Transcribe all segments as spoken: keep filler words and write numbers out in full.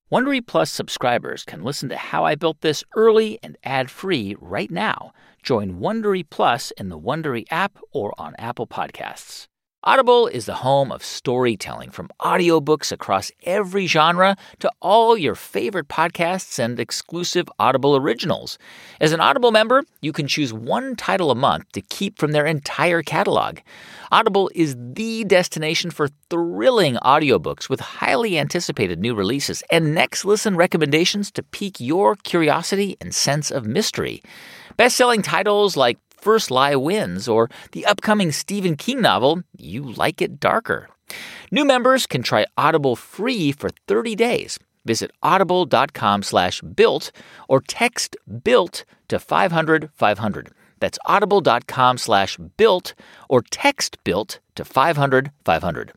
Wondery Plus subscribers can listen to How I Built This early and ad-free right now. Join Wondery Plus in the Wondery app or on Apple Podcasts. Audible is the home of storytelling, from audiobooks across every genre to all your favorite podcasts and exclusive Audible originals. As an Audible member, you can choose one title a month to keep from their entire catalog. Audible is the destination for thrilling audiobooks with highly anticipated new releases and next listen recommendations to pique your curiosity and sense of mystery. Best-selling titles like First Lie Wins or the upcoming Stephen King novel, You Like It Darker. New members can try Audible free for thirty days. Visit audible.com slash built or text BUILT to five hundred five hundred. That's audible.com slash built or text BUILT to five hundred five hundred.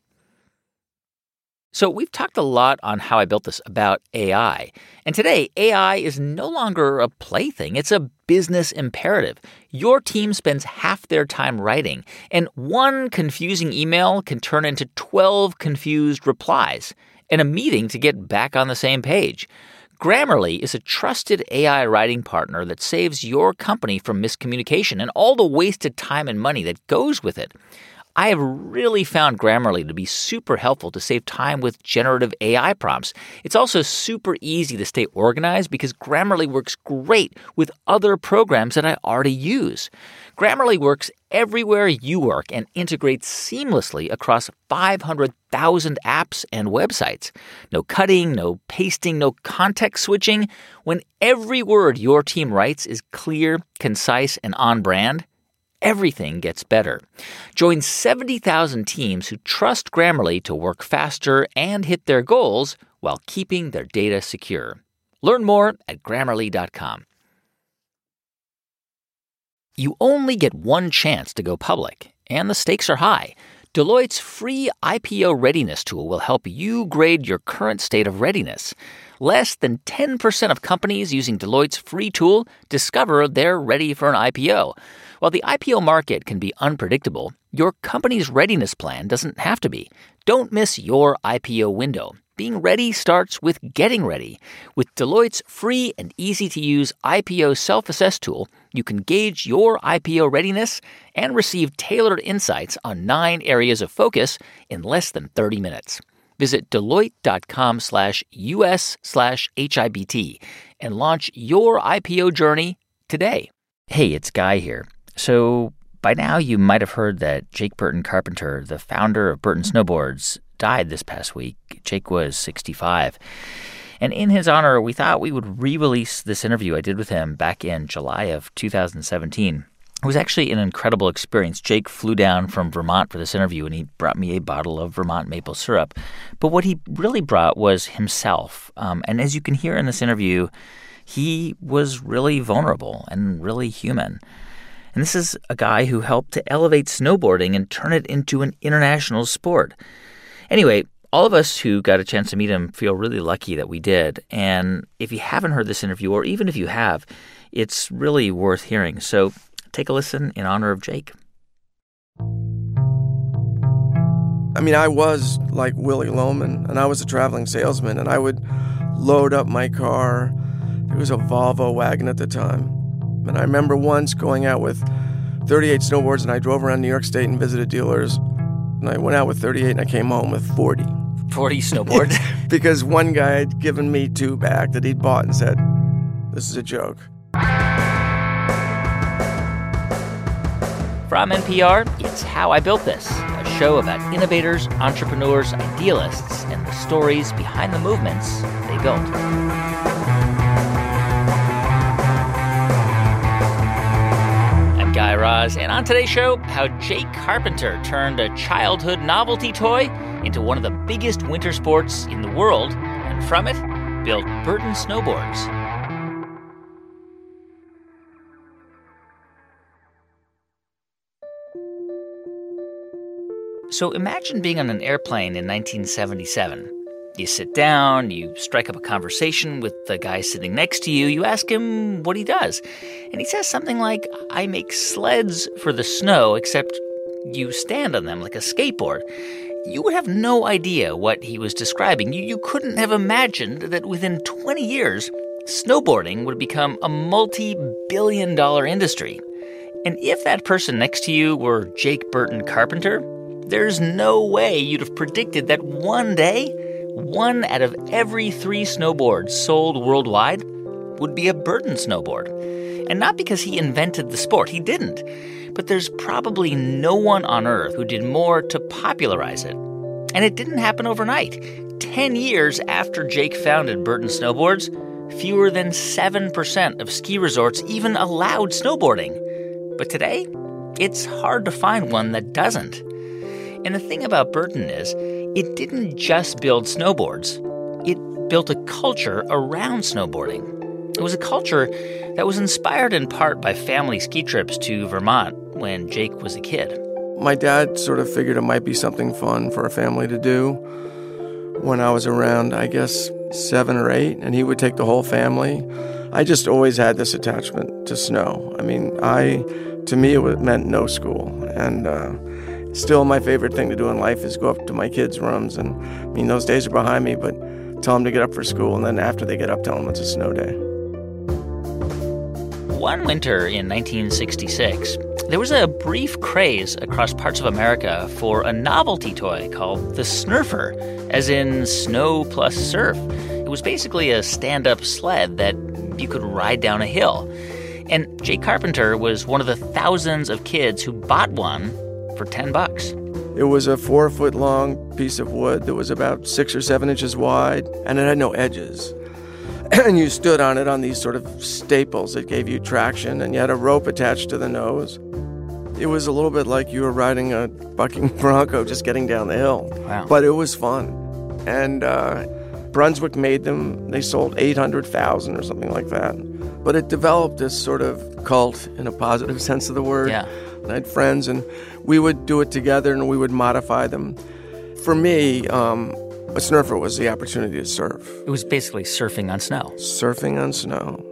So we've talked a lot on How I Built This about A I. And today, A I is no longer a plaything. It's a business imperative. Your team spends half their time writing, and one confusing email can turn into twelve confused replies and a meeting to get back on the same page. Grammarly is a trusted A I writing partner that saves your company from miscommunication and all the wasted time and money that goes with it. I have really found Grammarly to be super helpful to save time with generative A I prompts. It's also super easy to stay organized because Grammarly works great with other programs that I already use. Grammarly works everywhere you work and integrates seamlessly across five hundred thousand apps and websites. No cutting, no pasting, no context switching. When every word your team writes is clear, concise, and on brand, everything gets better. Join seventy thousand teams who trust Grammarly to work faster and hit their goals while keeping their data secure. Learn more at Grammarly dot com. You only get one chance to go public, and the stakes are high. Deloitte's free I P O readiness tool will help you grade your current state of readiness. Less than ten percent of companies using Deloitte's free tool discover they're ready for an I P O. While the I P O market can be unpredictable, your company's readiness plan doesn't have to be. Don't miss your I P O window. Being ready starts with getting ready. With Deloitte's free and easy-to-use I P O self-assess tool, you can gauge your I P O readiness and receive tailored insights on nine areas of focus in less than thirty minutes. Visit Deloitte.com slash US slash HIBT and launch your I P O journey today. Hey, it's Guy here. So by now you might have heard that Jake Burton Carpenter, the founder of Burton Snowboards, died this past week. Jake was sixty-five. And in his honor, we thought we would re-release this interview I did with him back in July of two thousand seventeen. It was actually an incredible experience. Jake flew down from Vermont for this interview, and he brought me a bottle of Vermont maple syrup. But what he really brought was himself. Um, and as you can hear in this interview, he was really vulnerable and really human. And this is a guy who helped to elevate snowboarding and turn it into an international sport. Anyway, all of us who got a chance to meet him feel really lucky that we did. And if you haven't heard this interview, or even if you have, it's really worth hearing. So take a listen in honor of Jake. I mean, I was like Willie Loman, and I was a traveling salesman, and I would load up my car. It was a Volvo wagon at the time. And I remember once going out with thirty-eight snowboards, and I drove around New York State and visited dealers. And I went out with thirty-eight, and I came home with forty. forty snowboards? Because one guy had given me two back that he'd bought and said, "This is a joke." From N P R, it's How I Built This, a show about innovators, entrepreneurs, idealists, and the stories behind the movements they built. I'm Guy Raz, and on today's show, how Jake Carpenter turned a childhood novelty toy into one of the biggest winter sports in the world, and from it, built Burton Snowboards. So imagine being on an airplane in nineteen seventy-seven. You sit down, you strike up a conversation with the guy sitting next to you, you ask him what he does. And he says something like, "I make sleds for the snow, except you stand on them like a skateboard." you would have no idea what he was describing. You, you couldn't have imagined that within twenty years, snowboarding would become a multi-billion dollar industry. And if that person next to you were Jake Burton Carpenter, there's no way you'd have predicted that one day, one out of every three snowboards sold worldwide would be a Burton snowboard. And not because he invented the sport. He didn't. But there's probably no one on Earth who did more to popularize it. And it didn't happen overnight. Ten years after Jake founded Burton Snowboards, fewer than seven percent of ski resorts even allowed snowboarding. But today, it's hard to find one that doesn't. And the thing about Burton is, it didn't just build snowboards. It built a culture around snowboarding. It was a culture that was inspired in part by family ski trips to Vermont when Jake was a kid. My dad sort of figured it might be something fun for a family to do when I was around, I guess, seven or eight, and he would take the whole family. I just always had this attachment to snow. I mean, I, to me, it meant no school. And uh, still my favorite thing to do in life is go up to my kids' rooms. And, I mean, those days are behind me, but tell them to get up for school. And then after they get up, tell them it's a snow day. One winter in nineteen sixty-six, there was a brief craze across parts of America for a novelty toy called the Snurfer, as in snow plus surf. It was basically a stand-up sled that you could ride down a hill. And Jake Carpenter was one of the thousands of kids who bought one for ten bucks. It was a four-foot-long piece of wood that was about six or seven inches wide, and it had no edges. And you stood on it on these sort of staples that gave you traction, and you had a rope attached to the nose. It was a little bit like you were riding a bucking bronco just getting down the hill. Wow. But it was fun. And uh, Brunswick made them. They sold eight hundred thousand or something like that. But it developed this sort of cult in a positive sense of the word. Yeah. I had friends, and we would do it together, and we would modify them. For me, um, a Snurfer was the opportunity to surf. It was basically surfing on snow. Surfing on snow.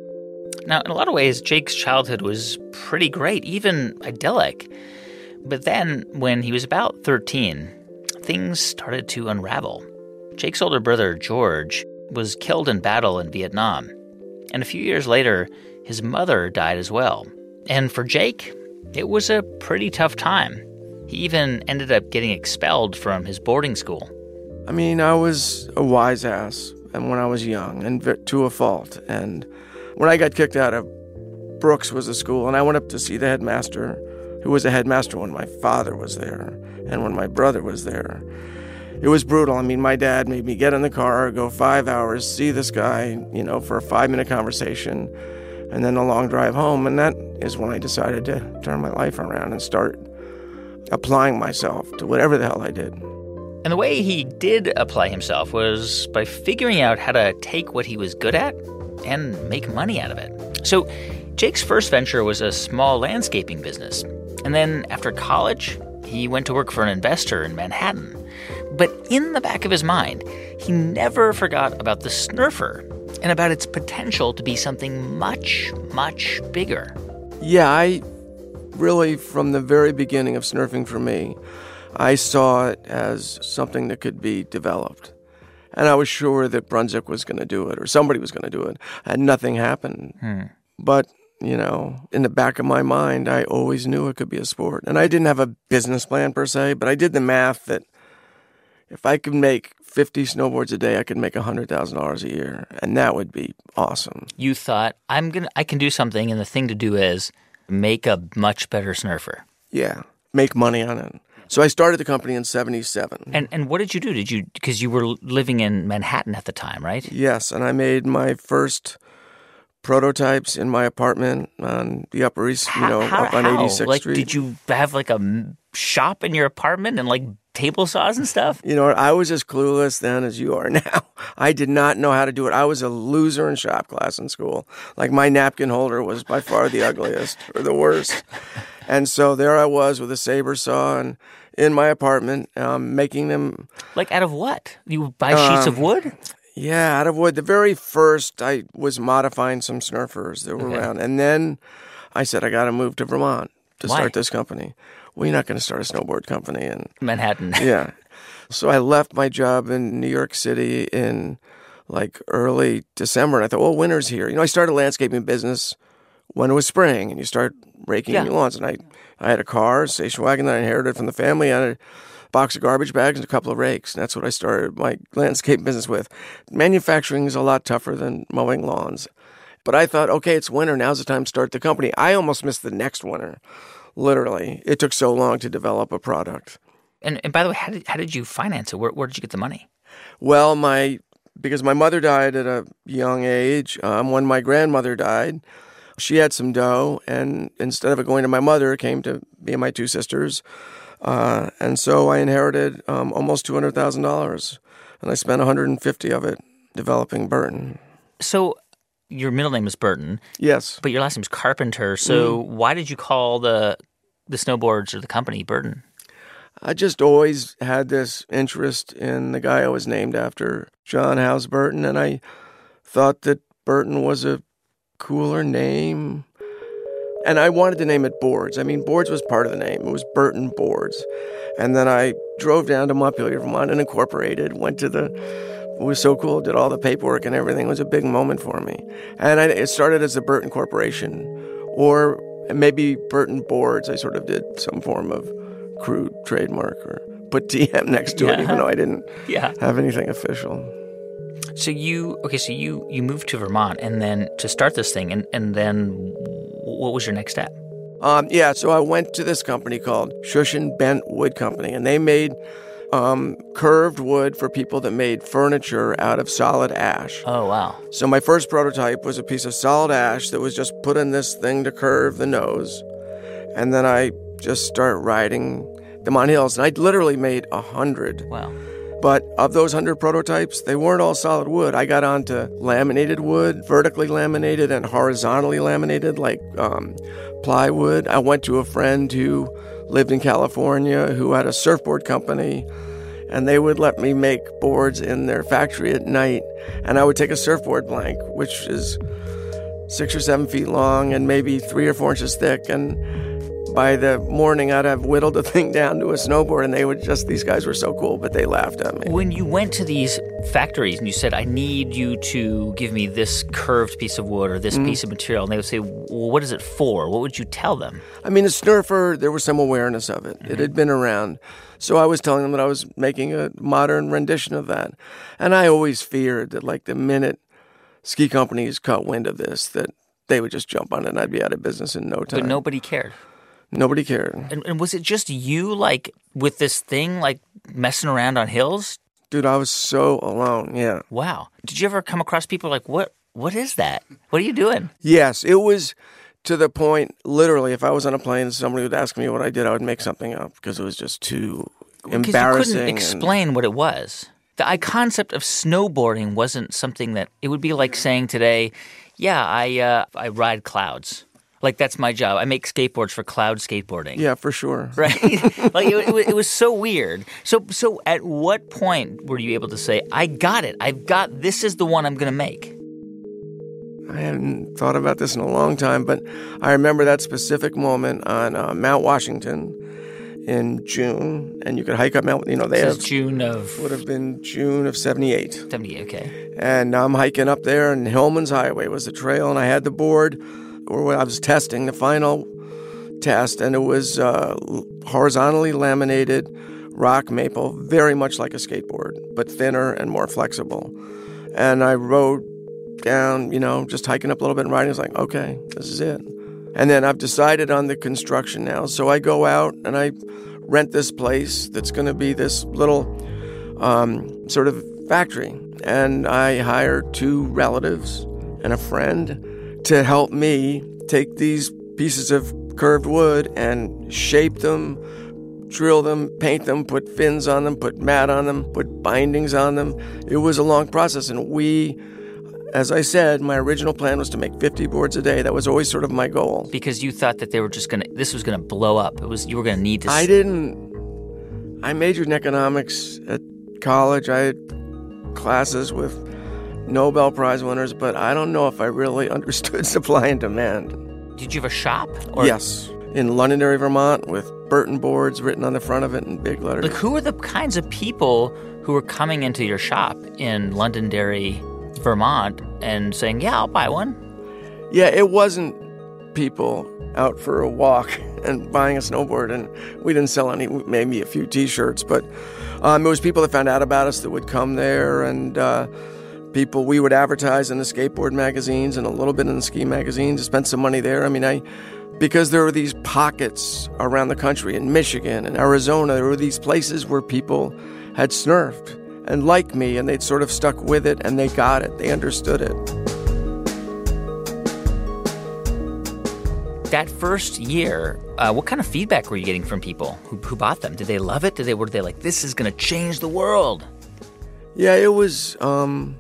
Now, in a lot of ways, Jake's childhood was pretty great, even idyllic. But then, when he was about thirteen, things started to unravel. Jake's older brother, George, was killed in battle in Vietnam. And a few years later, his mother died as well. And for Jake, it was a pretty tough time. He even ended up getting expelled from his boarding school. I mean, I was a wise ass and when I was young, and to a fault. And when I got kicked out of Brooks was the school, and I went up to see the headmaster, who was a headmaster when my father was there and when my brother was there. It was brutal. I mean, my dad made me get in the car, go five hours, see this guy, you know, for a five-minute conversation, and then a long drive home. And that is when I decided to turn my life around and start applying myself to whatever the hell I did. And the way he did apply himself was by figuring out how to take what he was good at and make money out of it. So Jake's first venture was a small landscaping business. And then after college, he went to work for an investor in Manhattan. But in the back of his mind, he never forgot about the Snurfer and about its potential to be something much, much bigger. Yeah, I really, from the very beginning of Snurfing for me, I saw it as something that could be developed. And I was sure that Brunswick was going to do it, or somebody was going to do it. And nothing happened. Hmm. But, you know, in the back of my mind, I always knew it could be a sport. And I didn't have a business plan per se, but I did the math that if I could make fifty snowboards a day, I could make one hundred thousand dollars a year. And that would be awesome. You thought, I'm gonna, I can do something, and the thing to do is make a much better Snurfer. Yeah, make money on it. So I started the company in seventy-seven. And and what did you do? Did you because you were living in Manhattan at the time, right? Yes, and I made my first prototypes in my apartment on the Upper East, you know, how, up on how? eighty-sixth like, Street. Did you have like a shop in your apartment and like table saws and stuff? You know, I was as clueless then as you are now. I did not know how to do it. I was a loser in shop class in school. Like my napkin holder was by far the ugliest or the worst. And so there I was with a saber saw and in my apartment, um, making them. Like out of what? You buy sheets um, of wood? Yeah, out of wood. The very first, I was modifying some Snurfers that were okay. around. And then I said, I got to move to Vermont to Why? start this company. Well, you're not going to start a snowboard company in Manhattan. Yeah. So I left my job in New York City in like early December. And I thought, well, winter's here. You know, I started a landscaping business when it was spring and you start raking Yeah. your lawns. And I, I had a car, a station wagon that I inherited from the family. I had a box of garbage bags and a couple of rakes. And that's what I started my landscape business with. Manufacturing is a lot tougher than mowing lawns. But I thought, okay, it's winter. Now's the time to start the company. I almost missed the next winter. Literally. It took so long to develop a product. And and by the way, how did how did you finance it? Where where did you get the money? Well, my because my mother died at a young age. Um, when my grandmother died, she had some dough, and instead of it going to my mother, it came to me and my two sisters. Uh, and so I inherited um, almost two hundred thousand dollars, and I spent one hundred fifty of it developing Burton. So your middle name is Burton. Yes. But your last name is Carpenter. So mm. why did you call the the snowboards or the company Burton? I just always had this interest in the guy I was named after, John Howes Burton, and I thought that Burton was a cooler name. And I wanted to name it Boards. I mean, Boards was part of the name. It was Burton Boards. And then I drove down to Montpelier, Vermont, and incorporated, went to the... It was so cool, did all the paperwork and everything. It was a big moment for me. And I, it started as the Burton Corporation, or maybe Burton Boards. I sort of did some form of crude trademark or put T M next to yeah. it, even though I didn't yeah. have anything official. So you, okay, so you, you moved to Vermont and then to start this thing, and, and then what was your next step? Um, yeah, so I went to this company called Shushan Bent Wood Company, and they made um, curved wood for people that made furniture out of solid ash. Oh, wow. So my first prototype was a piece of solid ash that was just put in this thing to curve the nose, and then I just started riding them on hills, and I literally made a hundred. Wow. But of those hundred prototypes, they weren't all solid wood. I got onto laminated wood, vertically laminated and horizontally laminated, like um, plywood. I went to a friend who lived in California who had a surfboard company, and they would let me make boards in their factory at night. And I would take a surfboard blank, which is six or seven feet long and maybe three or four inches thick, and by the morning, I'd have whittled the thing down to a snowboard, and they would just, these guys were so cool, but they laughed at me. When you went to these factories and you said, I need you to give me this curved piece of wood or this mm. piece of material, and they would say, well, what is it for? What would you tell them? I mean, a snurfer, there was some awareness of it. Mm-hmm. It had been around. So I was telling them that I was making a modern rendition of that. And I always feared that, like, the minute ski companies caught wind of this, that they would just jump on it and I'd be out of business in no time. But nobody cared. Nobody cared. And, and was it just you, like, with this thing, like, messing around on hills? Dude, I was so alone, yeah. Wow. Did you ever come across people like, what? What is that? What are you doing? Yes, it was to the point, literally, if I was on a plane and somebody would ask me what I did, I would make something up because it was just too embarrassing. You couldn't explain and... what it was. The concept of snowboarding wasn't something that, it would be like saying today, yeah, I uh, I ride clouds. Like, that's my job. I make skateboards for cloud skateboarding. Yeah, for sure. Right? Like, it, it, it was so weird. So so at what point were you able to say, I got it. I've got, this is the one I'm going to make? I hadn't thought about this in a long time, but I remember that specific moment on uh, Mount Washington in June, and you could hike up Mount, you know, they this have... June of... Would have been June of seventy-eight. seventy-eight, okay. And I'm hiking up there, and Hillman's Highway was the trail, and I had the board... or I was testing the final test, and it was uh, horizontally laminated rock maple, very much like a skateboard, but thinner and more flexible. And I rode down, you know, just hiking up a little bit and riding. I was like, okay, this is it. And then I've decided on the construction now. So I go out and I rent this place that's going to be this little um, sort of factory. And I hire two relatives and a friend to help me take these pieces of curved wood and shape them, drill them, paint them, put fins on them, put mat on them, put bindings on them. It was a long process, and we, as I said, my original plan was to make fifty boards a day. That was always sort of my goal. Because you thought that they were just going to, this was going to blow up. It was, you were going to need to... I didn't, I majored in economics at college. I had classes with Nobel Prize winners, but I don't know if I really understood supply and demand. Did you have a shop? Or? Yes. in Londonderry, Vermont, with Burton boards written on the front of it in big letters. Like, who are the kinds of people who are coming into your shop in Londonderry, Vermont, and saying, yeah, I'll buy one? Yeah, it wasn't people out for a walk and buying a snowboard, and we didn't sell any, maybe a few T-shirts, but um, it was people that found out about us that would come there, and uh, people we would advertise in the skateboard magazines and a little bit in the ski magazines to spend some money there. I mean, I because there were these pockets around the country, in Michigan and Arizona, there were these places where people had snurfed and like me, and they'd sort of stuck with it, and they got it, they understood it. That first year, uh, what kind of feedback were you getting from people who, who bought them? Did they love it? Did they, were they like, this is going to change the world? Yeah, it was, um,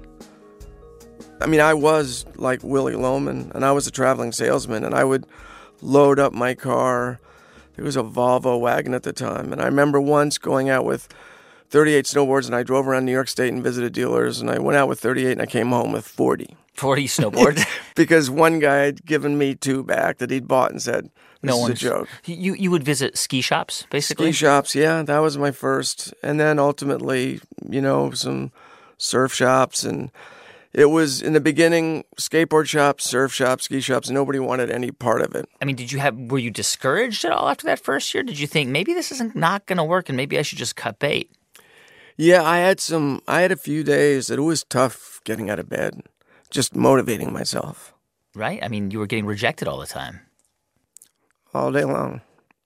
I mean, I was like Willy Loman, and I was a traveling salesman, and I would load up my car. There was a Volvo wagon at the time, and I remember once going out with thirty-eight snowboards, and I drove around New York State and visited dealers, and I went out with thirty-eight, and I came home with forty. forty snowboards? Because one guy had given me two back that he'd bought and said, this no is one's, a joke. You, you would visit ski shops, basically? Ski shops, yeah, that was my first. And then ultimately, you know, some surf shops, and it was, in the beginning, skateboard shops, surf shops, ski shops. Nobody wanted any part of it. I mean, did you have, were you discouraged at all after that first year? Did you think, maybe this isn't not going to work and maybe I should just cut bait? Yeah, I had some, I had a few days that it was tough getting out of bed, just motivating myself. Right? I mean, you were getting rejected all the time. All day long.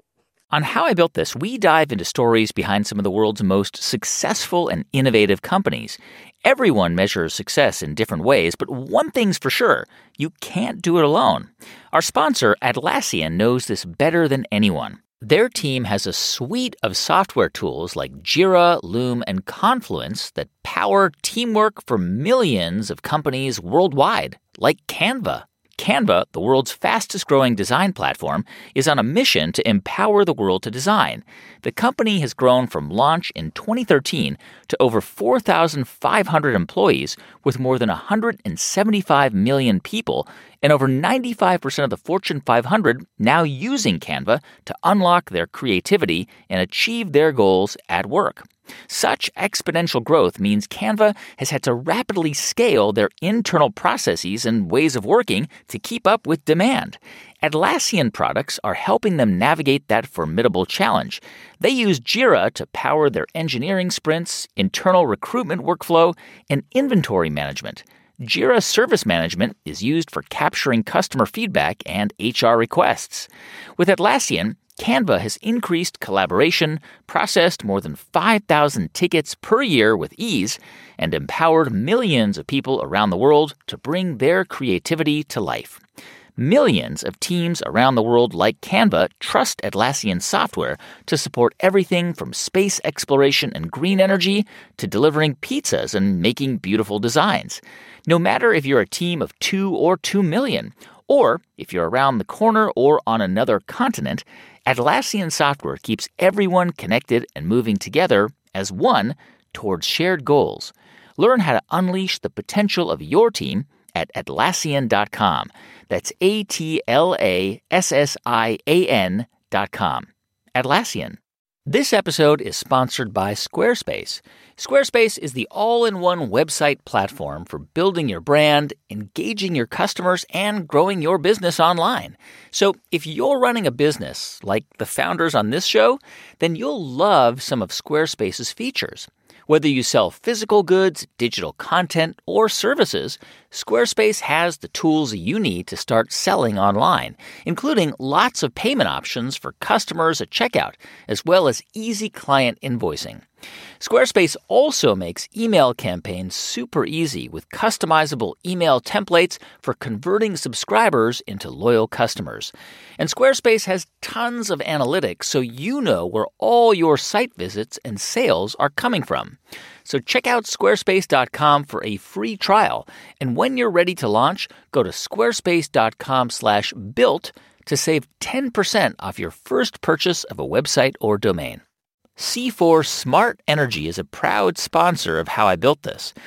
On How I Built This, we dive into stories behind some of the world's most successful and innovative companies. Everyone measures success in different ways, but one thing's for sure, you can't do it alone. Our sponsor, Atlassian, knows this better than anyone. Their team has a suite of software tools like Jira, Loom, and Confluence that power teamwork for millions of companies worldwide, like Canva. Canva, the world's fastest-growing design platform, is on a mission to empower the world to design. The company has grown from launch in twenty thirteen to over four thousand five hundred employees with more than one hundred seventy-five million people, and over ninety-five percent of the Fortune five hundred now using Canva to unlock their creativity and achieve their goals at work. Such exponential growth means Canva has had to rapidly scale their internal processes and ways of working to keep up with demand. Atlassian products are helping them navigate that formidable challenge. They use Jira to power their engineering sprints, internal recruitment workflow, and inventory management. Jira Service Management is used for capturing customer feedback and H R requests. With Atlassian, Canva has increased collaboration, processed more than five thousand tickets per year with ease, and empowered millions of people around the world to bring their creativity to life. Millions of teams around the world like Canva trust Atlassian software to support everything from space exploration and green energy to delivering pizzas and making beautiful designs. No matter if you're a team of two or two million, or if you're around the corner or on another continent, Atlassian software keeps everyone connected and moving together as one towards shared goals. Learn how to unleash the potential of your team at Atlassian dot com. That's A T L A S S I A N dot com. Atlassian. This episode is sponsored by Squarespace. Squarespace is the all-in-one website platform for building your brand, engaging your customers, and growing your business online. So if you're running a business like the founders on this show, then you'll love some of Squarespace's features. Whether you sell physical goods, digital content, or services, Squarespace has the tools you need to start selling online, including lots of payment options for customers at checkout, as well as easy client invoicing. Squarespace also makes email campaigns super easy with customizable email templates for converting subscribers into loyal customers. And Squarespace has tons of analytics so you know where all your site visits and sales are coming from. So check out squarespace dot com for a free trial. And when you're ready to launch, go to squarespace dot com slash built to save ten percent off your first purchase of a website or domain. C four Smart Energy is a proud sponsor of How I Built This.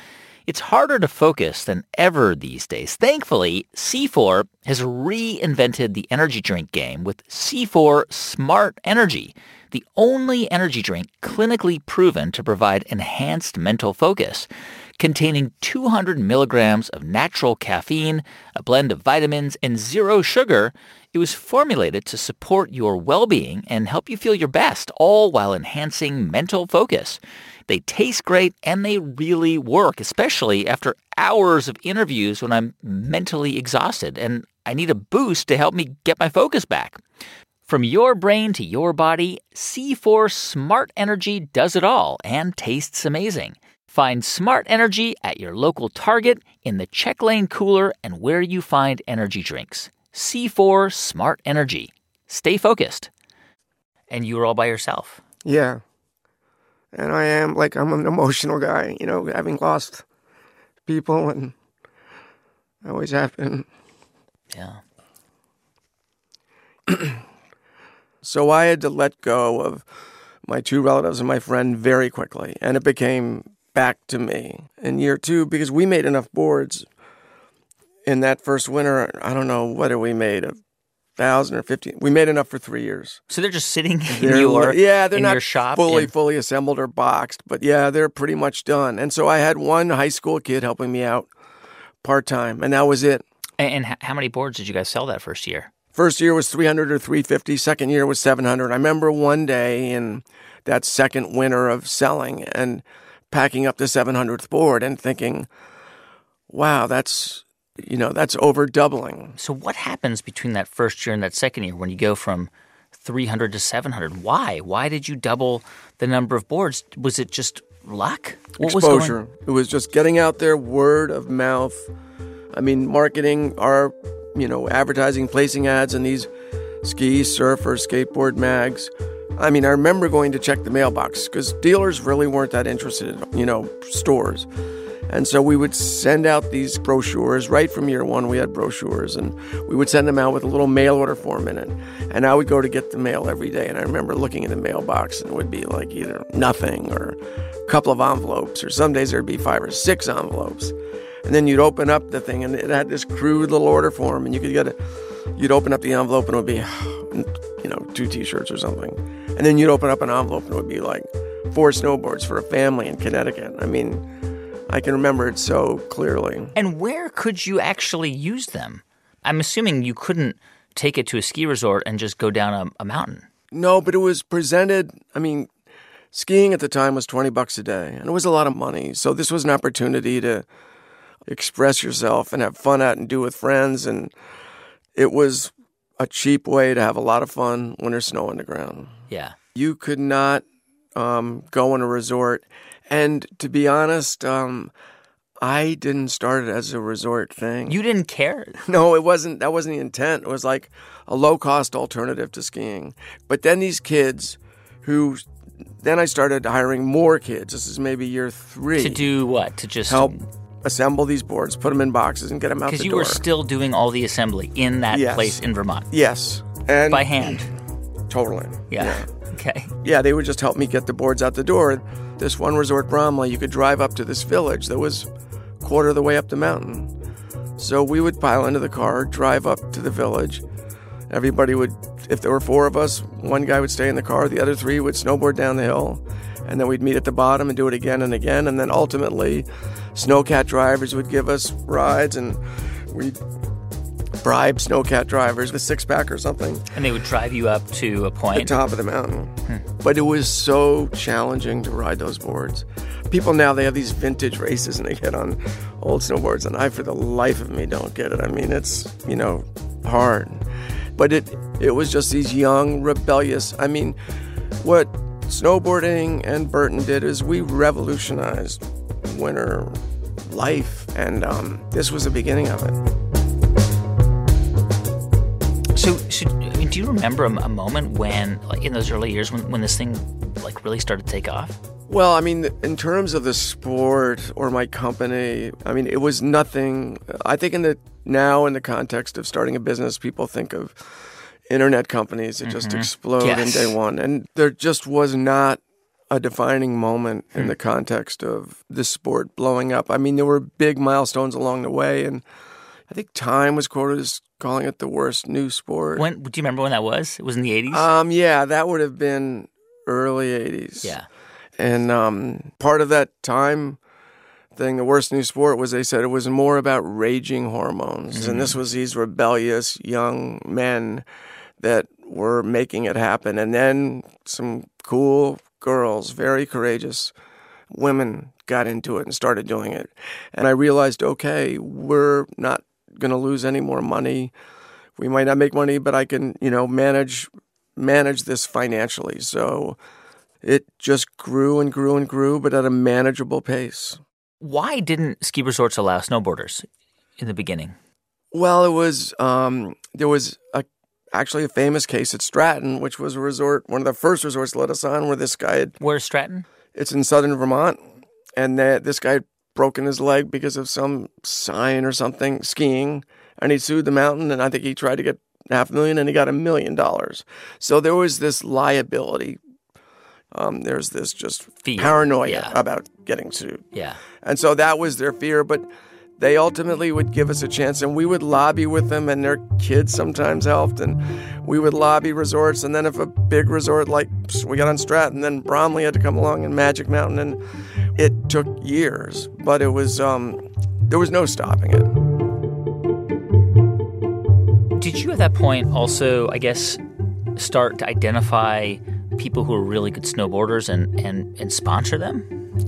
It's harder to focus than ever these days. Thankfully, C four has reinvented the energy drink game with C four Smart Energy, the only energy drink clinically proven to provide enhanced mental focus. Containing two hundred milligrams of natural caffeine, a blend of vitamins, and zero sugar, it was formulated to support your well-being and help you feel your best, all while enhancing mental focus. They taste great and they really work, especially after hours of interviews when I'm mentally exhausted and I need a boost to help me get my focus back. From your brain to your body, C four Smart Energy does it all and tastes amazing. Find Smart Energy at your local Target, in the check lane cooler, and where you find energy drinks. C four Smart Energy. Stay focused. And you were all by yourself. Yeah. And I am, like, I'm an emotional guy, you know, having lost people, and I always have been. Yeah. So I had to let go of my two relatives and my friend very quickly, and it became back to me in year two because we made enough boards in that first winter. I don't know whether we made a thousand or fifteen. We made enough for three years. So they're just sitting in they're, your yeah, they're in not your shop, fully and... fully assembled or boxed, but yeah, they're pretty much done. And so I had one high school kid helping me out part time, and that was it. And, and how many boards did you guys sell that first year? First year was three hundred or three fifty. Second year was seven hundred. I remember one day in that second winter of selling and packing up the seven hundredth board and thinking, wow, that's, you know, that's over doubling. So what happens between that first year and that second year when you go from three hundred to seven hundred? Why? Why did you double the number of boards? Was it just luck? What Exposure. Was going... It was just getting out there, word of mouth. I mean, marketing, our, you know, advertising, placing ads in these ski, surf, or skateboard mags. I mean, I remember going to check the mailbox because dealers really weren't that interested in, you know, stores. And so we would send out these brochures. Right from year one, we had brochures, and we would send them out with a little mail order form in it. And I would go to get the mail every day, and I remember looking in the mailbox, and it would be like either nothing or a couple of envelopes, or some days there'd be five or six envelopes. And then you'd open up the thing, and it had this crude little order form, and you could get it. You'd open up the envelope, and it would be, you know, two T-shirts or something. And then you'd open up an envelope, and it would be like four snowboards for a family in Connecticut. I mean, I can remember it so clearly. And where could you actually use them? I'm assuming you couldn't take it to a ski resort and just go down a, a mountain. No, but it was presented. I mean, skiing at the time was twenty bucks a day, and it was a lot of money. So this was an opportunity to express yourself and have fun out and do with friends. And it was a cheap way to have a lot of fun when there's snow on the ground. Yeah. You could not um, go on a resort. And to be honest, um, I didn't start it as a resort thing. You didn't care? No, it wasn't. That wasn't the intent. It was like a low-cost alternative to skiing. But then these kids who... Then I started hiring more kids. This is maybe year three. To do what? To just... help assemble these boards, put them in boxes, and get them out the door. Because you were still doing all the assembly in that yes. place in Vermont? Yes. And by hand? Totally. Yeah. yeah. Okay. Yeah, they would just help me get the boards out the door. This one resort, Bromley, you could drive up to this village that was a quarter of the way up the mountain. So we would pile into the car, drive up to the village. Everybody would, if there were four of us, one guy would stay in the car, the other three would snowboard down the hill. And then we'd meet at the bottom and do it again and again. And then ultimately, Snowcat drivers would give us rides, and we'd bribe Snowcat drivers with a six-pack or something. And they would drive you up to a point? At the top of the mountain. Hmm. But it was so challenging to ride those boards. People now, they have these vintage races, and they get on old snowboards, and I, for the life of me, don't get it. I mean, it's, you know, hard. But it it was just these young, rebellious... I mean, what snowboarding and Burton did is we revolutionized winter life, and um, this was the beginning of it. So, so do you remember a, a moment when, like in those early years, when, when this thing like really started to take off? Well, I mean, in terms of the sport or my company, I mean, it was nothing. I think in the now in the context of starting a business, people think of internet companies that mm-hmm. just explode yes. in day one. And there just was not a defining moment in the context of the sport blowing up. I mean, there were big milestones along the way, and I think Time was quoted as calling it the worst new sport. When do you remember when that was? It was in the eighties? Um, yeah, that would have been early eighties. Yeah. And um, part of that Time thing, the worst new sport, was they said it was more about raging hormones. Mm-hmm. And this was these rebellious young men that were making it happen. And then some cool girls, very courageous women got into it and started doing it. And I realized, okay, we're not going to lose any more money. We might not make money, but I can, you know, manage manage this financially. So it just grew and grew and grew, but at a manageable pace. Why didn't ski resorts allow snowboarders in the beginning? Well, it was um, there was a actually a famous case at Stratton, which was a resort, one of the first resorts to let us on, where this guy had... Where's Stratton? It's in southern Vermont, and that this guy had broken his leg because of some sign or something, skiing, and he sued the mountain, and I think he tried to get half a million, and he got a million dollars. So there was this liability. Um, there's this just fear. Paranoia yeah. about getting sued. Yeah. And so that was their fear, but they ultimately would give us a chance, and we would lobby with them, and their kids sometimes helped, and we would lobby resorts. And then if a big resort like we got on Stratton, then Bromley had to come along, and Magic Mountain, and it took years, but it was um, there was no stopping it. Did you at that point also, I guess, start to identify people who are really good snowboarders and, and, and sponsor them?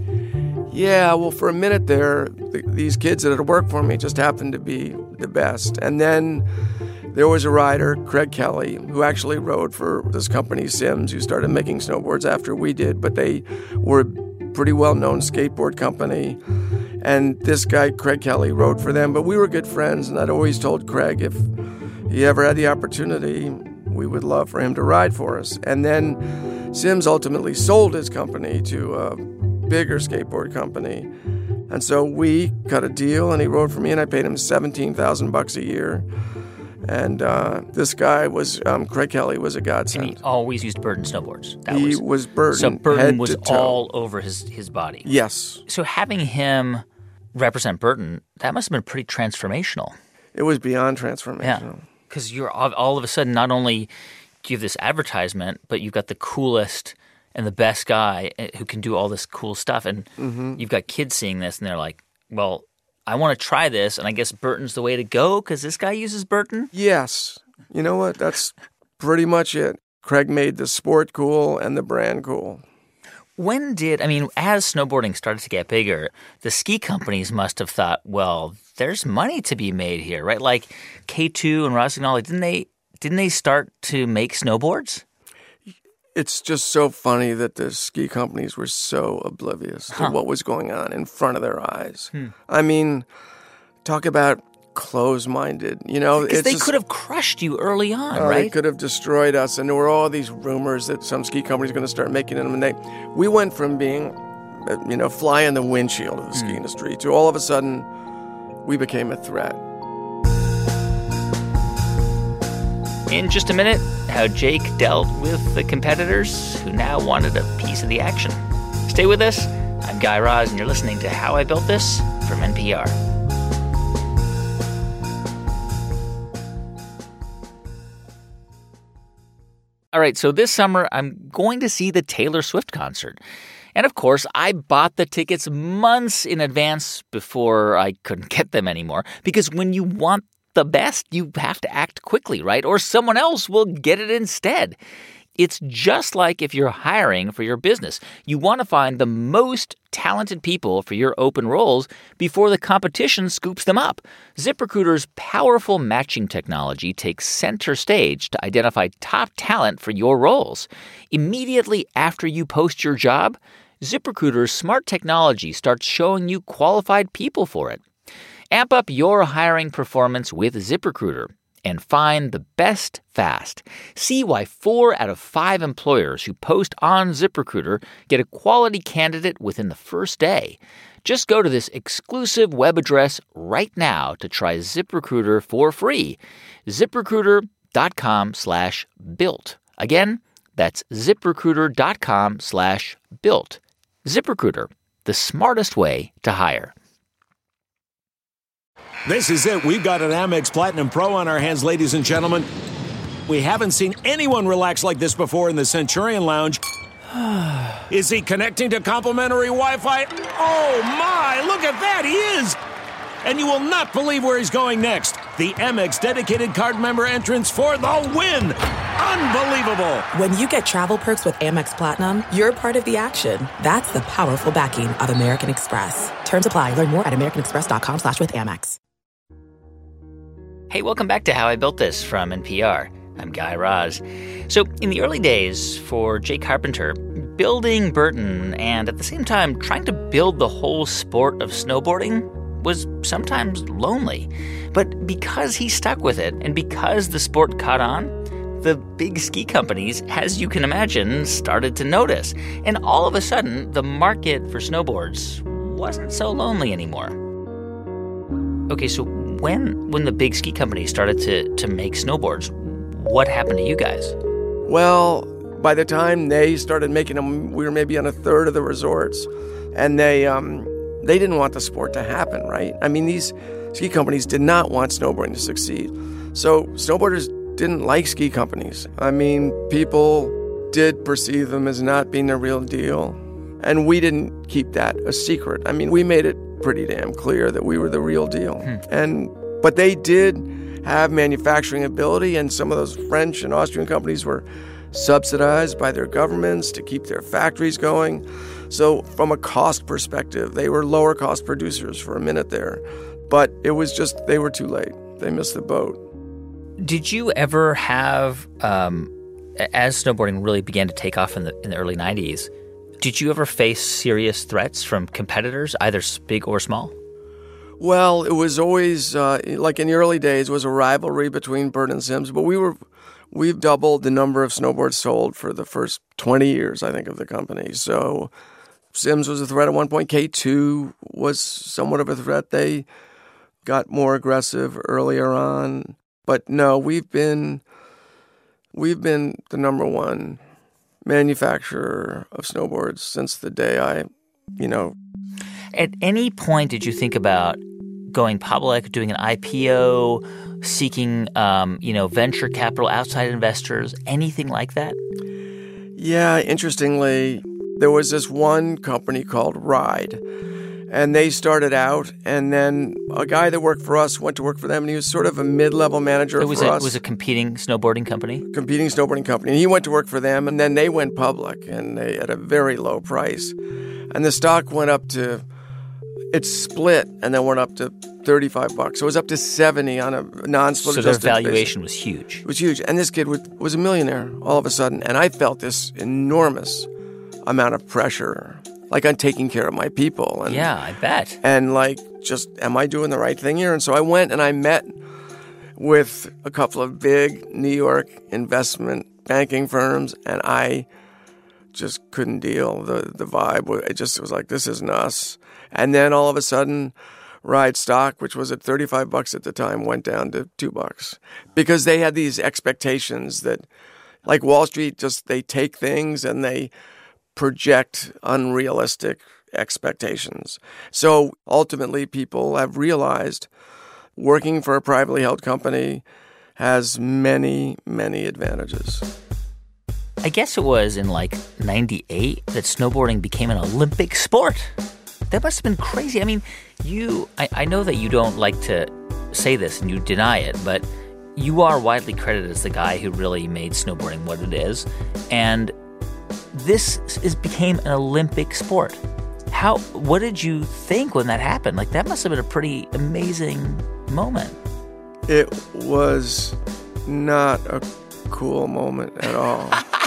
Yeah, well, for a minute there, th- these kids that had worked for me just happened to be the best. And then there was a rider, Craig Kelly, who actually rode for this company, Sims, who started making snowboards after we did. But they were a pretty well-known skateboard company. And this guy, Craig Kelly, rode for them. But we were good friends, and I'd always told Craig if he ever had the opportunity, we would love for him to ride for us. And then Sims ultimately sold his company to a bigger skateboard company. And so we cut a deal, and he rode for me, and I paid him seventeen thousand bucks a year. And uh, this guy was, um, Craig Kelly, was a godsend. And he always used Burton snowboards. That he was, was Burton. So Burton was all over his, his body. Yes. So having him represent Burton, that must have been pretty transformational. It was beyond transformational. Yeah. Because you're all of a sudden, not only do you have this advertisement, but you've got the coolest and the best guy who can do all this cool stuff. And mm-hmm. you've got kids seeing this, and they're like, well, I want to try this, and I guess Burton's the way to go because this guy uses Burton? Yes. You know what? That's pretty much it. Craig made the sport cool and the brand cool. When did, I mean, as snowboarding started to get bigger, the ski companies must have thought, well, there's money to be made here, right? Like K two and Rossignol, didn't they, didn't they start to make snowboards? It's just so funny that the ski companies were so oblivious to huh. what was going on in front of their eyes. Hmm. I mean, talk about close-minded, you know. Because they just, could have crushed you early on, uh, right? They could have destroyed us, and there were all these rumors that some ski companies were going to start making them. And they, we went from being, you know, fly in the windshield of the ski hmm. industry to all of a sudden we became a threat. In just a minute, how Jake dealt with the competitors who now wanted a piece of the action. Stay with us. I'm Guy Raz, and you're listening to How I Built This from N P R. All right, so this summer, I'm going to see the Taylor Swift concert. And of course, I bought the tickets months in advance before I couldn't get them anymore. Because when you want the best, you have to act quickly, right? Or someone else will get it instead. It's just like if you're hiring for your business. You want to find the most talented people for your open roles before the competition scoops them up. ZipRecruiter's powerful matching technology takes center stage to identify top talent for your roles. Immediately after you post your job, ZipRecruiter's smart technology starts showing you qualified people for it. Amp up your hiring performance with ZipRecruiter and find the best fast. See why four out of five employers who post on ZipRecruiter get a quality candidate within the first day. Just go to this exclusive web address right now to try ZipRecruiter for free. ZipRecruiter.com slash built. Again, That's ZipRecruiter.com slash built. ZipRecruiter, the smartest way to hire. This is it. We've got an Amex Platinum Pro on our hands, ladies and gentlemen. We haven't seen anyone relax like this before in the Centurion Lounge. Is he connecting to complimentary Wi-Fi? Oh, my! Look at that! He is! And you will not believe where he's going next. The Amex dedicated card member entrance for the win! Unbelievable! When you get travel perks with Amex Platinum, you're part of the action. That's the powerful backing of American Express. Terms apply. Learn more at americanexpress.com slash with Amex. Hey, welcome back to How I Built This from N P R. I'm Guy Raz. So, in the early days, for Jay Carpenter, building Burton and at the same time trying to build the whole sport of snowboarding was sometimes lonely. But because he stuck with it and because the sport caught on, the big ski companies, as you can imagine, started to notice. And all of a sudden, the market for snowboards wasn't so lonely anymore. Okay, so when when the big ski companies started to, to make snowboards, what happened to you guys? Well, by the time they started making them, we were maybe on a third of the resorts. And they um, they didn't want the sport to happen, right? I mean, these ski companies did not want snowboarding to succeed. So snowboarders didn't like ski companies. I mean, people did perceive them as not being the real deal. And we didn't keep that a secret. I mean, we made it pretty damn clear that we were the real deal. Hmm. And but they did have manufacturing ability, and some of those French and Austrian companies were subsidized by their governments to keep their factories going. So from a cost perspective, they were lower cost producers for a minute there. But it was just, they were too late. They missed the boat. Did you ever have, um, as snowboarding really began to take off in the in the early nineties, did you ever face serious threats from competitors, either big or small? Well, it was always, uh, like in the early days, it was a rivalry between Burton and Sims, but we were, we've doubled the number of snowboards sold for the first twenty years, I think, of the company. So Sims was a threat at one point. K two was somewhat of a threat. They got more aggressive earlier on. But no, we've been, we've been the number one manufacturer of snowboards since the day I, you know. At any point did you think about going public, doing an I P O, seeking, um, you know, venture capital, outside investors, anything like that? Yeah, interestingly, there was this one company called Ride, and they started out, and then a guy that worked for us went to work for them, and he was sort of a mid-level manager it was for a, us. It was a competing snowboarding company? Competing snowboarding company. And he went to work for them, and then they went public, and they at a very low price. And the stock went up to, it split, and then went up to thirty-five bucks. So it was up to seventy on a non-split So their adjusted valuation basis. was huge. It was huge. And this kid would, was a millionaire all of a sudden. And I felt this enormous amount of pressure, like on taking care of my people. And, yeah, I bet. And like, just, am I doing the right thing here? And so I went and I met with a couple of big New York investment banking firms, and I just couldn't deal. The the vibe, it just was like, this isn't us. And then all of a sudden, Ride stock, which was at thirty-five bucks at the time, went down to two bucks because they had these expectations that, like Wall Street, just they take things and they project unrealistic expectations. So ultimately, people have realized working for a privately held company has many, many advantages. I guess it was in like ninety-eight that snowboarding became an Olympic sport. That must have been crazy. I mean, you, I, I know that you don't like to say this and you deny it, but you are widely credited as the guy who really made snowboarding what it is. And this is became an Olympic sport. How, what did you think when that happened? Like, that must have been a pretty amazing moment. It was not a cool moment at all.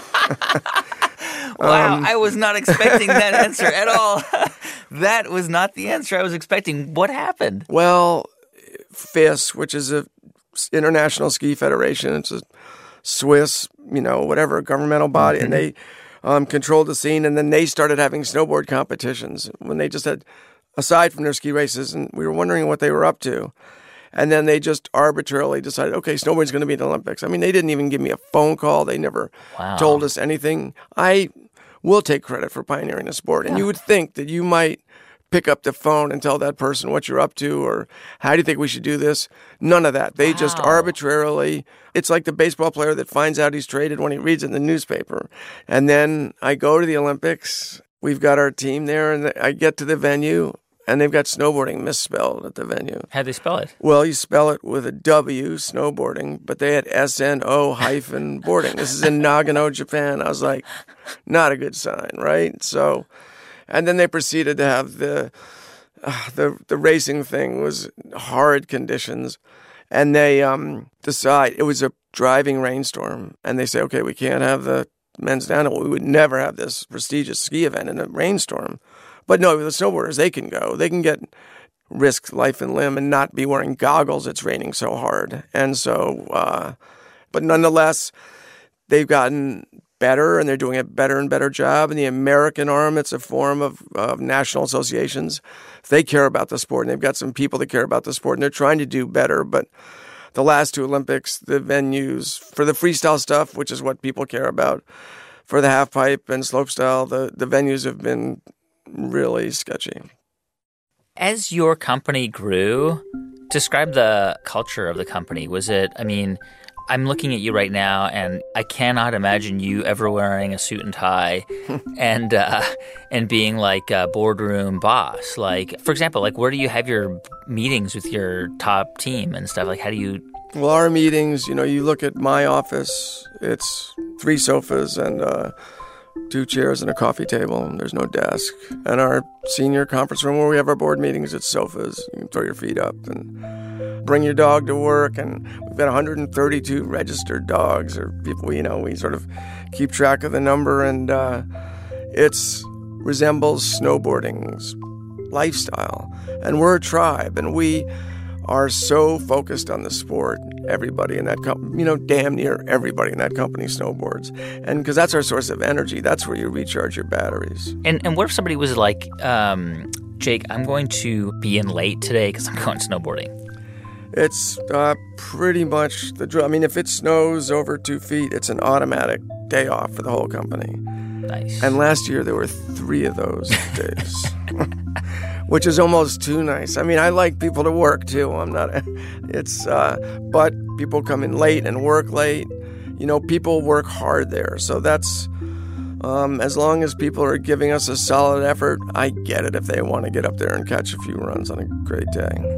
Wow, um, I was not expecting that answer at all. That was not the answer I was expecting. What happened? Well, F I S, which is a international ski federation, it's a Swiss, you know, whatever, governmental body, mm-hmm. and they um, controlled the scene, and then they started having snowboard competitions when they just had, aside from their ski races, and we were wondering what they were up to. And then they just arbitrarily decided, okay, snowboarding's going to be in the Olympics. I mean, they didn't even give me a phone call. They never wow. told us anything. I will take credit for pioneering the sport. And yeah. you would think that you might pick up the phone and tell that person what you're up to or how do you think we should do this? None of that. They wow. just arbitrarily, it's like the baseball player that finds out he's traded when he reads it in the newspaper. And then I go to the Olympics. We've got our team there, and I get to the venue, and they've got snowboarding misspelled at the venue. How'd they spell it? Well, you spell it with a W, snowboarding, but they had S N O hyphen boarding. This is in Nagano, Japan. I was like, not a good sign, right? So... And then they proceeded to have the, uh, the the racing thing was horrid conditions. And they um, decide, it was a driving rainstorm. And they say, okay, we can't have the men's downhill. We would never have this prestigious ski event in a rainstorm. But no, the snowboarders, they can go. They can get risk life and limb and not be wearing goggles. It's raining so hard. And so, uh, but nonetheless, they've gotten better, and they're doing a better and better job. And the American Arm, it's a form of, of national associations. They care about the sport, and they've got some people that care about the sport, and they're trying to do better. But the last two Olympics, the venues, for the freestyle stuff, which is what people care about, for the half pipe and slopestyle, the, the venues have been really sketchy. As your company grew, describe the culture of the company. Was it, I mean... I'm looking at you right now, and I cannot imagine you ever wearing a suit and tie and uh, and being like a boardroom boss. Like, for example, like where do you have your meetings with your top team and stuff? Like, how do you... Well, our meetings, you know, you look at my office, it's three sofas and uh, two chairs and a coffee table, and there's no desk. And our senior conference room where we have our board meetings, it's sofas. You can throw your feet up and bring your dog to work, and we've got one hundred thirty-two registered dogs, or people, you know, we sort of keep track of the number, and uh, it's resembles snowboarding's lifestyle. And we're a tribe, and we are so focused on the sport. Everybody in that company, you know, damn near everybody in that company snowboards. And because that's our source of energy, that's where you recharge your batteries. And and what if somebody was like, um, Jake, I'm going to be in late today because I'm going snowboarding? It's uh, pretty much the drill. I mean, if it snows over two feet, it's an automatic day off for the whole company. Nice. And last year, there were three of those days, which is almost too nice. I mean, I like people to work, too. I'm not, it's, uh, but people come in late and work late. You know, people work hard there. So that's, um, as long as people are giving us a solid effort, I get it if they want to get up there and catch a few runs on a great day.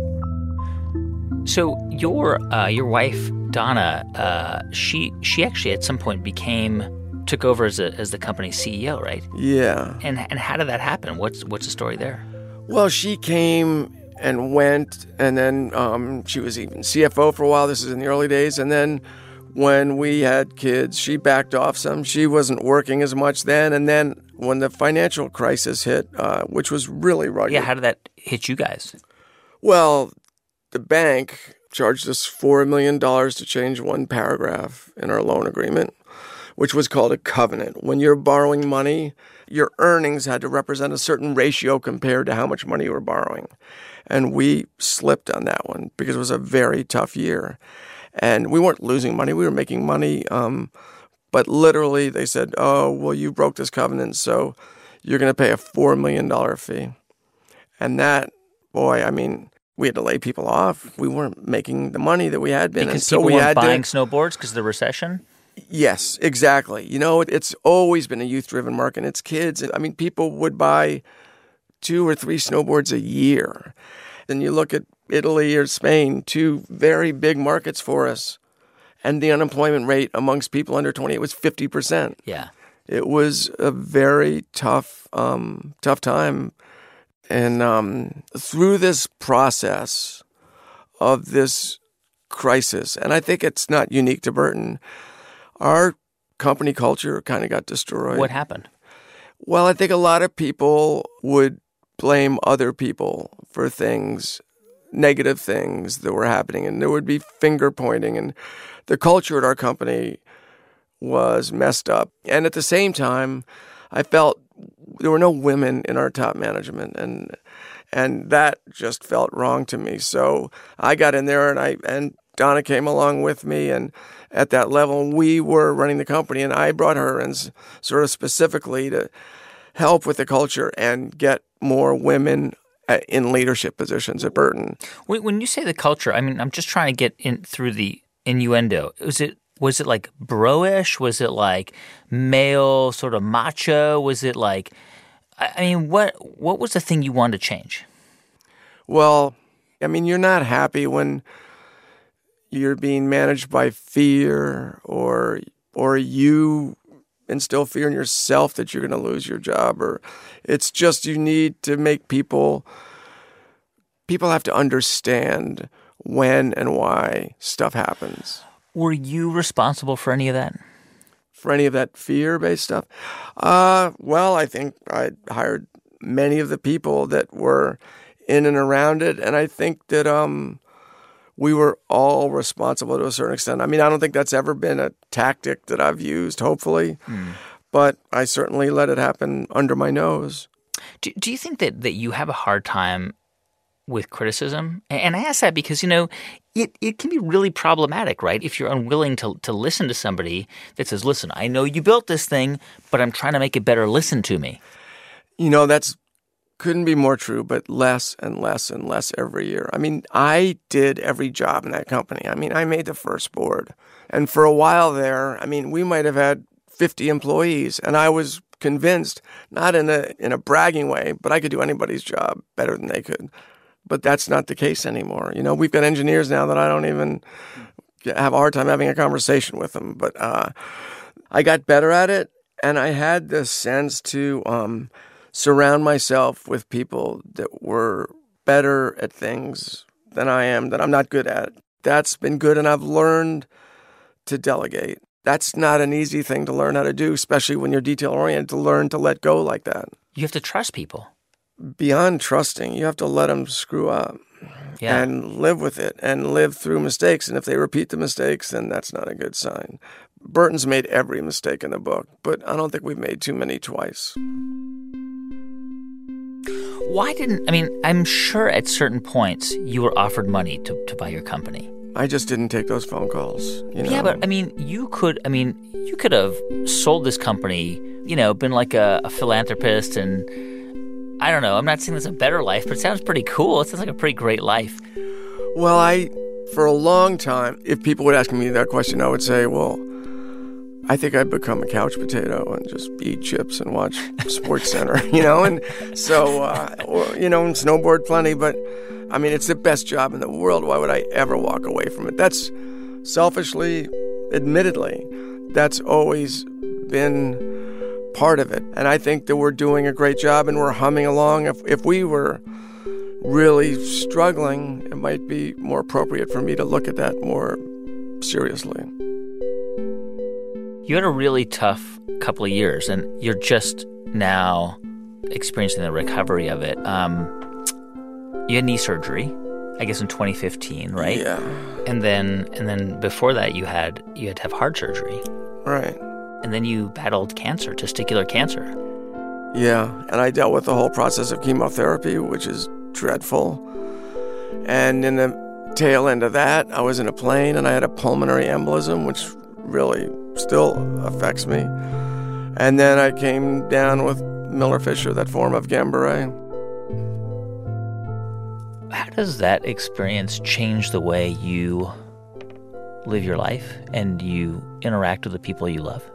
So your uh, your wife Donna, uh, she she actually at some point became took over as a, as the company's C E O, right? Yeah. And and how did that happen? What's what's the story there? Well, she came and went, and then um, she was even C F O for a while. This is in the early days, and then when we had kids, she backed off some. She wasn't working as much then, and then when the financial crisis hit, uh, which was really rugged. Yeah, how did that hit you guys? Well, the bank charged us four million dollars to change one paragraph in our loan agreement, which was called a covenant. When you're borrowing money, your earnings had to represent a certain ratio compared to how much money you were borrowing. And we slipped on that one because it was a very tough year. And we weren't losing money. We were making money. Um, but literally they said, oh, well, you broke this covenant, so you're going to pay a four million dollars fee. And that, boy, I mean... we had to lay people off. We weren't making the money that we had been. Because and so people we weren't had buying to, snowboards because of the recession? Yes, exactly. You know, it, it's always been a youth-driven market. It's kids. I mean, people would buy two or three snowboards a year. Then you look at Italy or Spain, two very big markets for us, and the unemployment rate amongst people under twenty-eight was fifty percent. Yeah. It was a very tough, um, tough time. And um, through this process of this crisis, and I think it's not unique to Burton, our company culture kind of got destroyed. What happened? Well, I think a lot of people would blame other people for things, negative things that were happening, and there would be finger pointing, and the culture at our company was messed up. And at the same time, I felt there were no women in our top management, and And that just felt wrong to me. So I got in there, and I and Donna came along with me. And at that level, we were running the company, and I brought her in sort of specifically to help with the culture and get more women in leadership positions at Burton. When you say the culture, I mean, I'm just trying to get in through the innuendo. Was it was it like bro-ish? Was it like male, sort of macho? Was it like, I mean, what what was the thing you wanted to change? Well, I mean, you're not happy when you're being managed by fear, or or you instill fear in yourself that you're going to lose your job, or it's just you need to make people people have to understand when and why stuff happens. Were you responsible for any of that? For any of that fear-based stuff? Uh, well, I think I hired many of the people that were in and around it, and I think that um, we were all responsible to a certain extent. I mean, I don't think that's ever been a tactic that I've used, hopefully, mm. but I certainly let it happen under my nose. Do, do you think that, that you have a hard time with criticism? And I ask that because, you know, it, it can be really problematic, right? If you're unwilling to, to listen to somebody that says, listen, I know you built this thing, but I'm trying to make it better. Listen to me. You know, that's couldn't be more true, but less and less and less every year. I mean, I did every job in that company. I mean, I made the first board. And for a while there, I mean, we might have had fifty employees, and I was convinced, not in a in a bragging way, but I could do anybody's job better than they could. But that's not the case anymore. You know, we've got engineers now that I don't even have a hard time having a conversation with them. But uh, I got better at it, and I had the sense to um, surround myself with people that were better at things than I am, that I'm not good at. That's been good, and I've learned to delegate. That's not an easy thing to learn how to do, especially when you're detail-oriented, to learn to let go like that. You have to trust people. Beyond trusting, you have to let them screw up yeah. and live with it and live through mistakes. And if they repeat the mistakes, then that's not a good sign. Burton's made every mistake in the book, but I don't think we've made too many twice. Why didn't, I mean, I'm sure at certain points you were offered money to, to buy your company. I just didn't take those phone calls. You know? Yeah, but I mean, you could, I mean, you could have sold this company, you know, been like a, a philanthropist and I don't know. I'm not saying it's a better life, but it sounds pretty cool. It sounds like a pretty great life. Well, I, for a long time, if people would ask me that question, I would say, well, I think I'd become a couch potato and just eat chips and watch Sports Center, you know? And so, uh, or, you know, and snowboard plenty, but I mean, it's the best job in the world. Why would I ever walk away from it? That's selfishly, admittedly, that's always been part of it. And I think that we're doing a great job and we're humming along. If if we were really struggling, it might be more appropriate for me to look at that more seriously. You had a really tough couple of years, and you're just now experiencing the recovery of it. Um, you had knee surgery, I guess, in twenty fifteen, right? Yeah. And then and then before that, you had you had to have heart surgery. Right. And then you battled cancer, testicular cancer. Yeah, and I dealt with the whole process of chemotherapy, which is dreadful. And in the tail end of that, I was in a plane and I had a pulmonary embolism, which really still affects me. And then I came down with Miller-Fisher, that form of Guillain-Barré. How does that experience change the way you live your life and you interact with the people you love?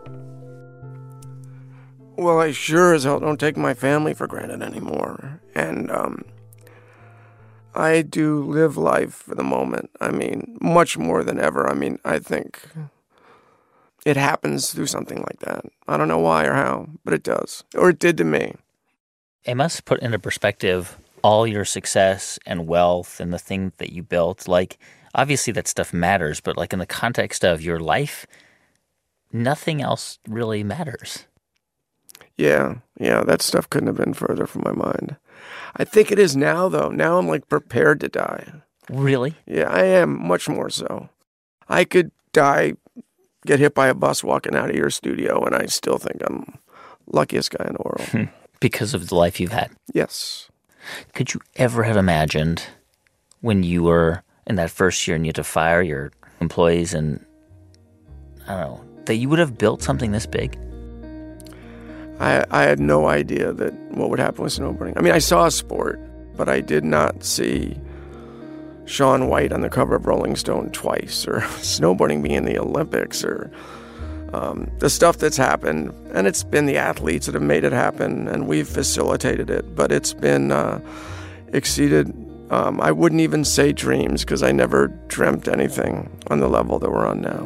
Well, I sure as hell don't take my family for granted anymore. And um, I do live life for the moment. I mean, much more than ever. I mean, I think it happens through something like that. I don't know why or how, but it does. Or it did to me. It must put into perspective all your success and wealth and the thing that you built. Like, obviously that stuff matters, but like in the context of your life, nothing else really matters. Yeah, yeah, that stuff couldn't have been further from my mind. I think it is now, though. Now I'm, like, prepared to die. Really? Yeah, I am, much more so. I could die, get hit by a bus walking out of your studio, and I still think I'm luckiest guy in the world. Because of the life you've had? Yes. Could you ever have imagined when you were in that first year and you had to fire your employees and, I don't know, that you would have built something this big? I, I had no idea that what would happen with snowboarding. I mean, I saw a sport, but I did not see Shaun White on the cover of Rolling Stone twice, or snowboarding being in the Olympics, or um, the stuff that's happened. And it's been the athletes that have made it happen, and we've facilitated it. But it's been uh, exceeded, um, I wouldn't even say dreams, because I never dreamt anything on the level that we're on now.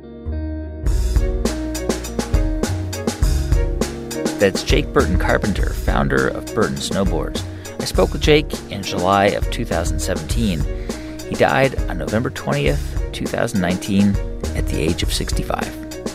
That's Jake Burton Carpenter, founder of Burton Snowboards. I spoke with Jake in July of two thousand seventeen. He died on November twentieth, twenty nineteen, at the age of sixty-five.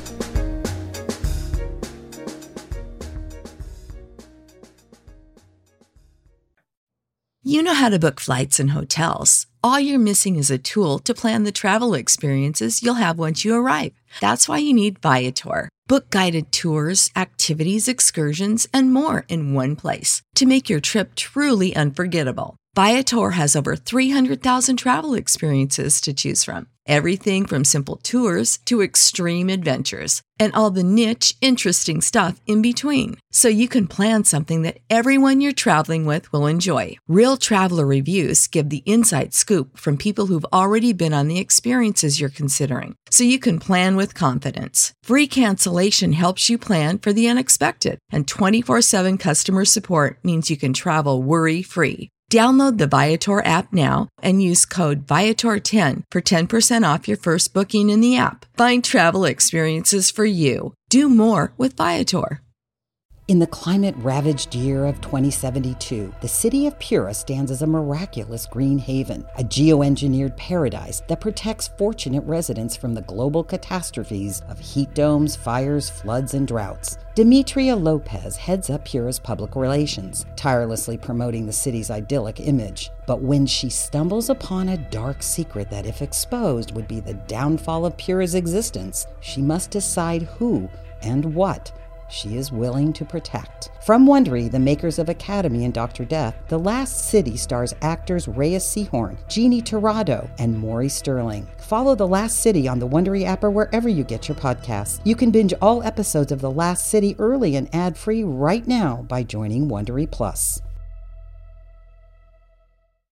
You know how to book flights and hotels. All you're missing is a tool to plan the travel experiences you'll have once you arrive. That's why you need Viator. Book guided tours, activities, excursions, and more in one place to make your trip truly unforgettable. Viator has over three hundred thousand travel experiences to choose from. Everything from simple tours to extreme adventures and all the niche, interesting stuff in between. So you can plan something that everyone you're traveling with will enjoy. Real traveler reviews give the inside scoop from people who've already been on the experiences you're considering. So you can plan with confidence. Free cancellation helps you plan for the unexpected. And twenty-four seven customer support means you can travel worry-free. Download the Viator app now and use code Viator ten for ten percent off your first booking in the app. Find travel experiences for you. Do more with Viator. In the climate-ravaged year of twenty seventy-two, the city of Pura stands as a miraculous green haven, a geoengineered paradise that protects fortunate residents from the global catastrophes of heat domes, fires, floods, and droughts. Demetria Lopez heads up Pura's public relations, tirelessly promoting the city's idyllic image. But when she stumbles upon a dark secret that, if exposed, would be the downfall of Pura's existence, she must decide who and what she is willing to protect. From Wondery, the makers of Academy and Doctor Death, The Last City stars actors Reyes Sehorn, Jeannie Torrado, and Maury Sterling. Follow The Last City on the Wondery app or wherever you get your podcasts. You can binge all episodes of The Last City early and ad-free right now by joining Wondery Plus.